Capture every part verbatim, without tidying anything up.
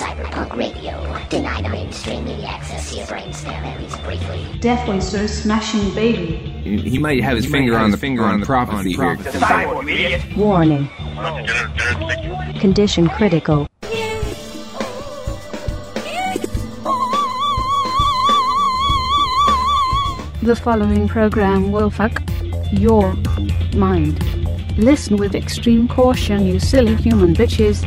Cyberpunk Radio. Deny the mainstream media access to your brainstem, at least briefly. Deathly so smashing baby. He might have his he finger on the finger on the prophecy here. Warning. Condition critical. The following program will fuck your mind. Listen with extreme caution, you silly human bitches.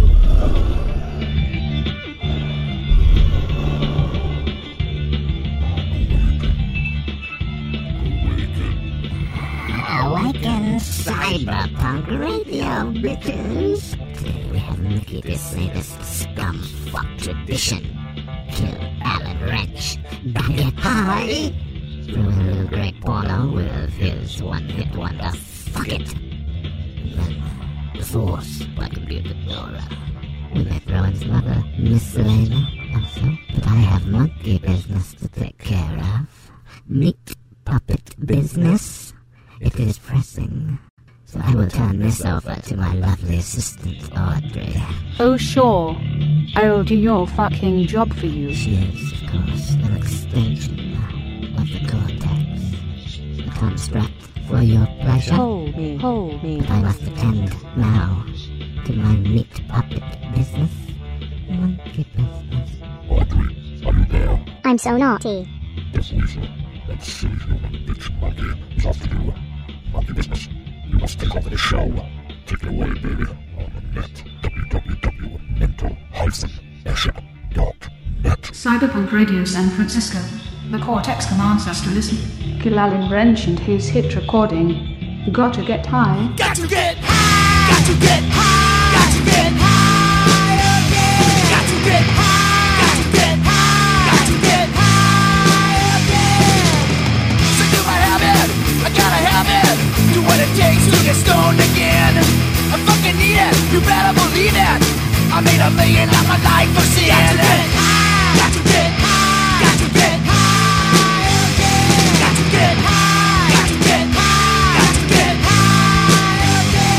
Awaken Cyberpunk Radio, bitches. Today we have Mickey the Sadist Scumfuck Tradition. Kill Alan Wrench. Bang it high. Ruin Little Greg Porno with his one-hit wonder, Fuck It. Then The Force by Computer Dora. We may throw in some other miscellany also, but I have monkey business to take care of. Meat puppet business. It is pressing, so I will turn this over to my lovely assistant, Audrey. Oh sure, I'll do your fucking job for you. She is, of course, an extension of the cortex. A construct for your pleasure. Hold me, hold me. But I must attend now to my meat puppet business. Monkey business. Audrey, are you there? I'm so naughty. That's Lisa. That silly human bitch monkey is off to do monkey business. You must take over the show. Take it away, baby. On the net. w w w dot mental dash escher dot net. Cyberpunk Radio San Francisco. The Cortex commands us to listen. Kill Alan Wrench and his hit recording. Got to get high. Got to get high. Got to get high. Got to get high again. Got to get high. Got to get high. Got to get high again. So do I have it? I gotta have it. Do what it takes to get stoned again. I fucking need it. You better believe it. I made a million of my life for seeing it. Got to get high. Got to get high. Got to get high, got to get high, got to get high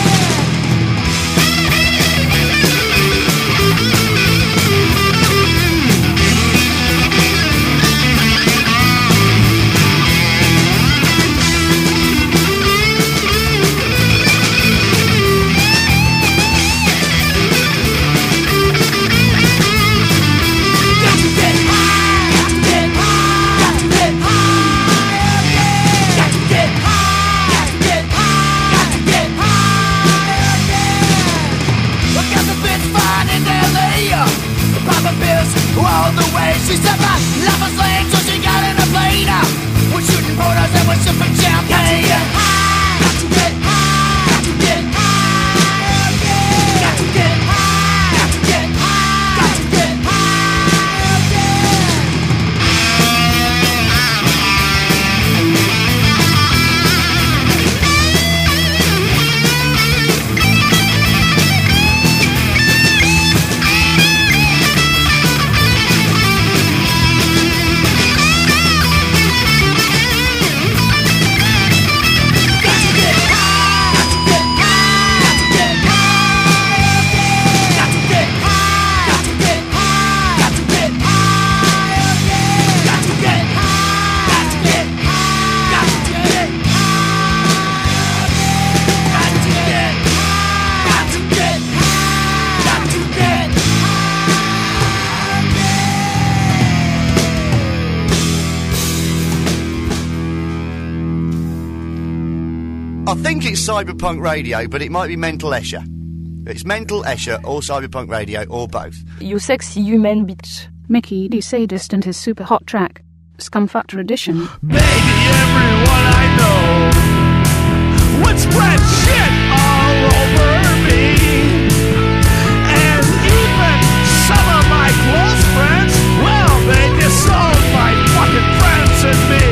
all the way. She said my love was lame, so she got in a plane. We're shooting portals and we're sipping champagne. Got to get high, got to get high, got to get high, got to get high, got to get I think it's Cyberpunk Radio, but it might be Mental Escher. It's Mental Escher or Cyberpunk Radio or both. You sexy human bitch. Mickey the Sadist and his super hot track, Scumfuck Tradition. Baby, everyone I know would spread shit all over me. And even some of my close friends, well, they disown my fucking friends and me.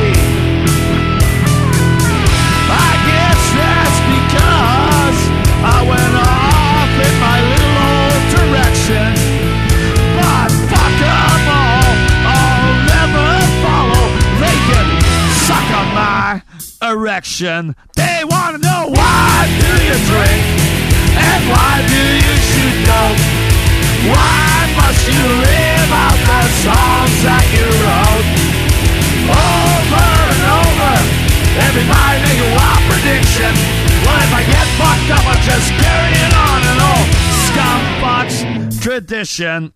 I guess that's because I went off in my little old direction. But fuck them all, I'll never follow. They can suck on my erection. They wanna know, why do you drink? And why do you shoot dope? Why must you you live out the songs that you wrote. Over and over, everybody make a wild prediction. Well, if I get fucked up, I'm just carrying on an old scumfuck's tradition.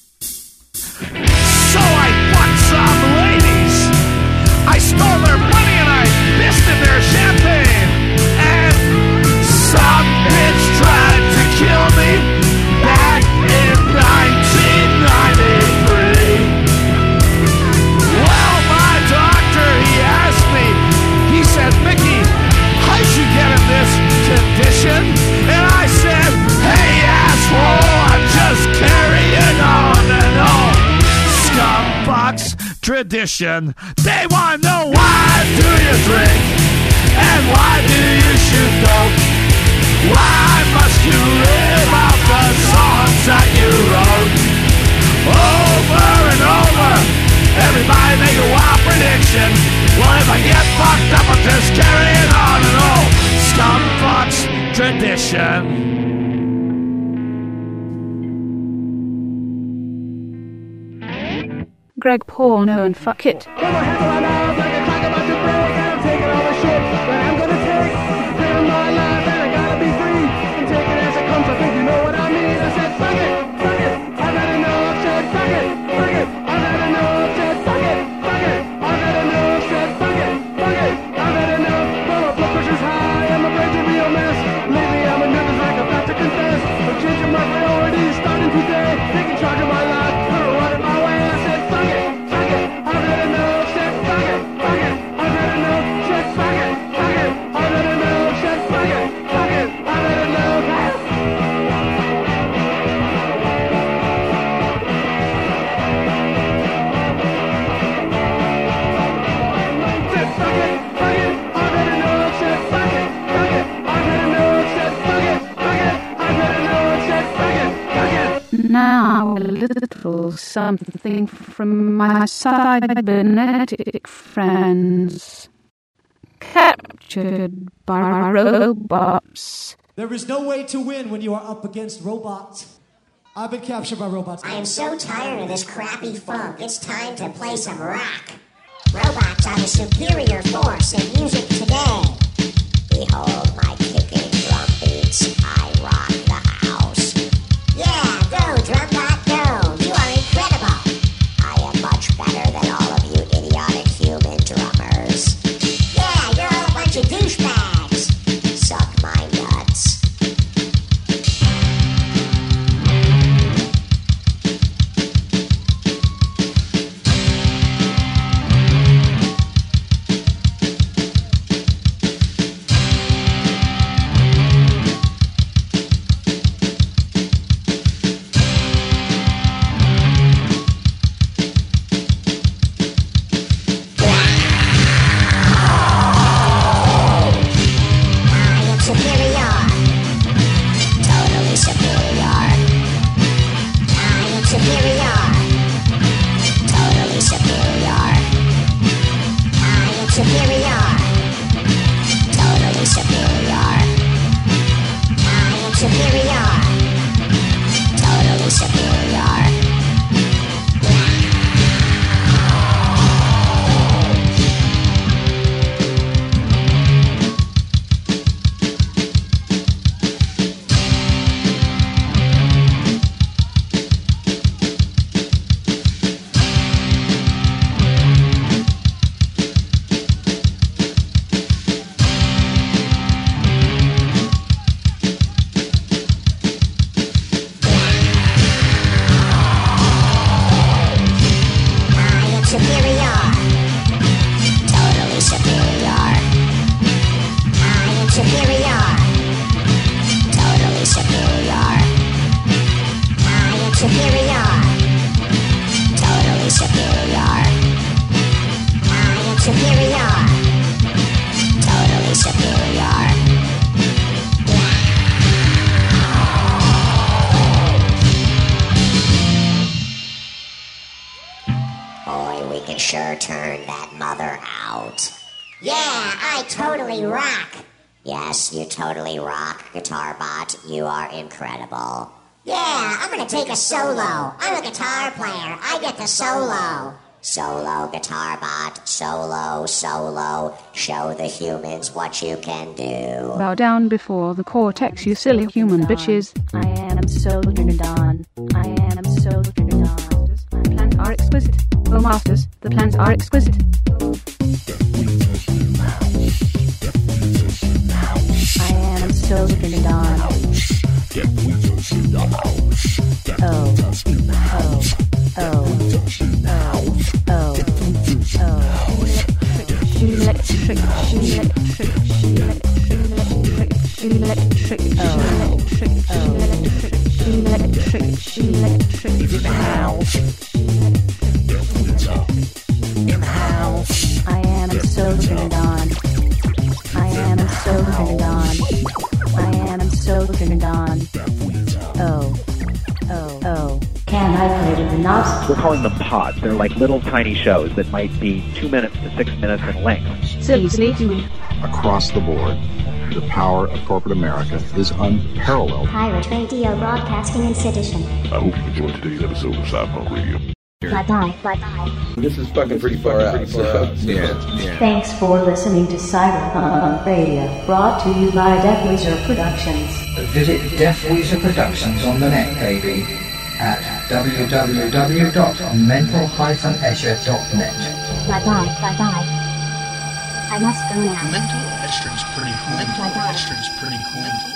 So I fucked some ladies. I stole their money and I pissed in their champagne. And some bitch tried to kill me back in nineteen ninety-three. Well, my doctor, he asked me, he said, Mickey, how'd you get in this condition? And I said, hey, asshole, I'm just carrying on and on. Scumfuck's tradition. They want to know, why do you drink? And why do you shoot dope? Why must you live out the songs that you wrote? Over and over, everybody make a wild prediction. Well, if I get fucked up, I'm just carrying on an old scumfuck's tradition. Greg Porno and fuck it. Now a little something from my cybernetic friends. Captured by robots. There is no way to win when you are up against robots. I've been captured by robots. I am so tired of this crappy funk. It's time to play some rock. Robots are the superior force in music today. Behold my kicking drum beats. I rock the house. Yeah, go, drum bot, go. You are incredible. I am much better than all of you idiotic human drummers. Yeah, you're all a bunch of douchebags. Suck my nuts. Sure turn that mother out. Yeah, I totally rock. Yes, you totally rock, Guitar Bot. You are incredible. Yeah, I'm gonna take a solo. I'm a guitar player. I get the solo. Solo, guitar bot, solo, solo. Show the humans what you can do. Bow down before the cortex, you silly human bitches. I am so turned on. I am so turned on. The plans are exquisite. Oh, masters, the plans are exquisite. I am so turned on. Oh, oh, oh, oh, oh, oh. Electric, electric, electric, electric, electric, oh, electric, electric, electric, in the house, in the house. I am so turned on. I am so turned on. I am so turned on. Oh, oh, oh. Can I play with the knobs? We're calling them pods. They're like little tiny shows that might be two minutes to six minutes in length. Silly, silly human. Across the board, the power of corporate America is unparalleled. Pirate Radio Broadcasting in Sedition. I hope you enjoyed today's episode of Cyberpunk Radio. Bye-bye, bye-bye. This is fucking pretty far out. So, yeah, yeah. Thanks for listening to Cyberpunk Radio, brought to you by Deaf Weezer Productions. Visit Deaf Weezer Productions on the net, baby, at w w w dot mental dash escher dot net. Bye-bye, bye-bye. I must go now. Mental Escher's pretty cool. Mental Escher's pretty cool.